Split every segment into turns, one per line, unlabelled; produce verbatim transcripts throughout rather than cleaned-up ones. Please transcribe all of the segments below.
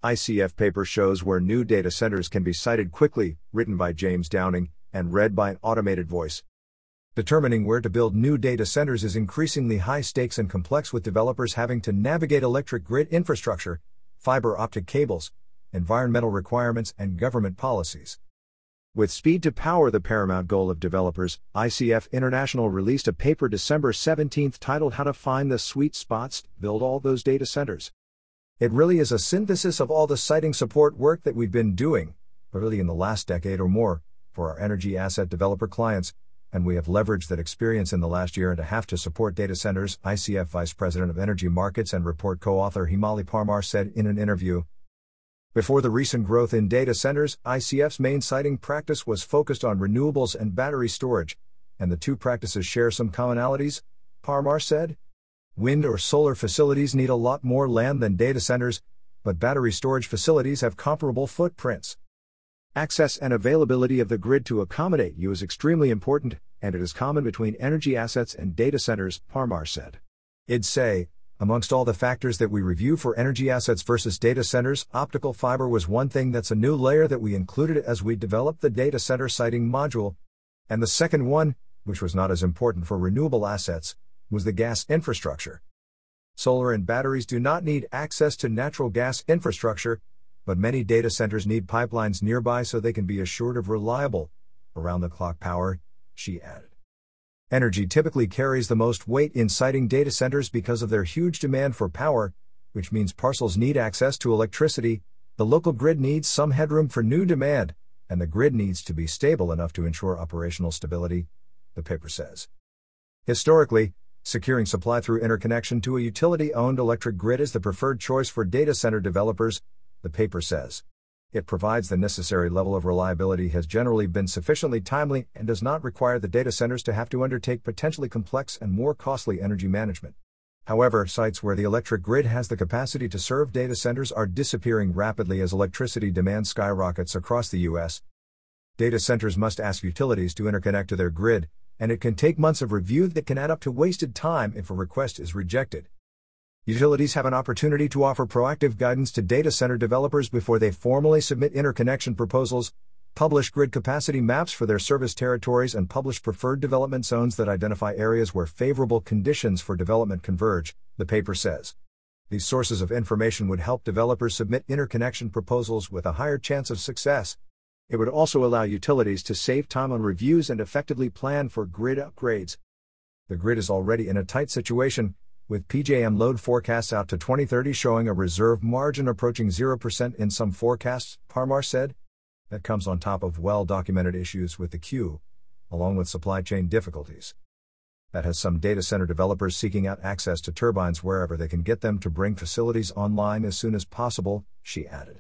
I C F paper shows where new data centers can be sited quickly, written by James Downing, and read by an automated voice. Determining where to build new data centers is increasingly high stakes and complex, with developers having to navigate electric grid infrastructure, fiber optic cables, environmental requirements, and government policies. With speed to power the paramount goal of developers, I C F International released a paper December seventeenth titled How to Find the Sweet Spots to Build All Those Data Centers. It really is a synthesis of all the siting support work that we've been doing, really in the last decade or more, for our energy asset developer clients, and we have leveraged that experience in the last year and a half to support data centers, I C F Vice President of Energy Markets and report co-author Himali Parmar said in an interview. Before the recent growth in data centers, I C F's main siting practice was focused on renewables and battery storage, and the two practices share some commonalities, Parmar said. Wind or solar facilities need a lot more land than data centers, but battery storage facilities have comparable footprints. Access and availability of the grid to accommodate you is extremely important, and it is common between energy assets and data centers, Parmar said. I'd say, amongst all the factors that we review for energy assets versus data centers, optical fiber was one thing that's a new layer that we included as we developed the data center siting module. And the second one, which was not as important for renewable assets, was the gas infrastructure. Solar and batteries do not need access to natural gas infrastructure, but many data centers need pipelines nearby so they can be assured of reliable, around-the-clock power, she added. Energy typically carries the most weight in siting data centers because of their huge demand for power, which means parcels need access to electricity, the local grid needs some headroom for new demand, and the grid needs to be stable enough to ensure operational stability, the paper says. Historically, securing supply through interconnection to a utility-owned electric grid is the preferred choice for data center developers, the paper says. It provides the necessary level of reliability, has generally been sufficiently timely, and does not require the data centers to have to undertake potentially complex and more costly energy management. However, sites where the electric grid has the capacity to serve data centers are disappearing rapidly as electricity demand skyrockets across the U S. Data centers must ask utilities to interconnect to their grid, and it can take months of review that can add up to wasted time if a request is rejected. Utilities have an opportunity to offer proactive guidance to data center developers before they formally submit interconnection proposals, publish grid capacity maps for their service territories, and publish preferred development zones that identify areas where favorable conditions for development converge, the paper says. These sources of information would help developers submit interconnection proposals with a higher chance of success. It would also allow utilities to save time on reviews and effectively plan for grid upgrades. The grid is already in a tight situation, with P J M load forecasts out to twenty thirty showing a reserve margin approaching zero percent in some forecasts, Parmar said. That comes on top of well-documented issues with the queue, along with supply chain difficulties. That has some data center developers seeking out access to turbines wherever they can get them to bring facilities online as soon as possible, she added.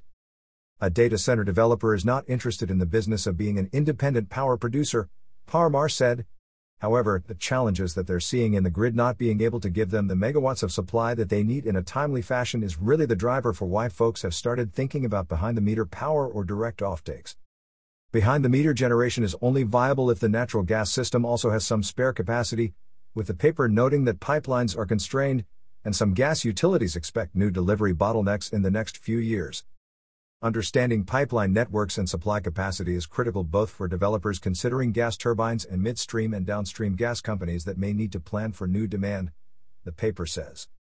A data center developer is not interested in the business of being an independent power producer, Parmar said. However, the challenges that they're seeing in the grid not being able to give them the megawatts of supply that they need in a timely fashion is really the driver for why folks have started thinking about behind-the-meter power or direct offtakes. Behind-the-meter generation is only viable if the natural gas system also has some spare capacity, with the paper noting that pipelines are constrained, and some gas utilities expect new delivery bottlenecks in the next few years. Understanding pipeline networks and supply capacity is critical both for developers considering gas turbines and midstream and downstream gas companies that may need to plan for new demand, the paper says.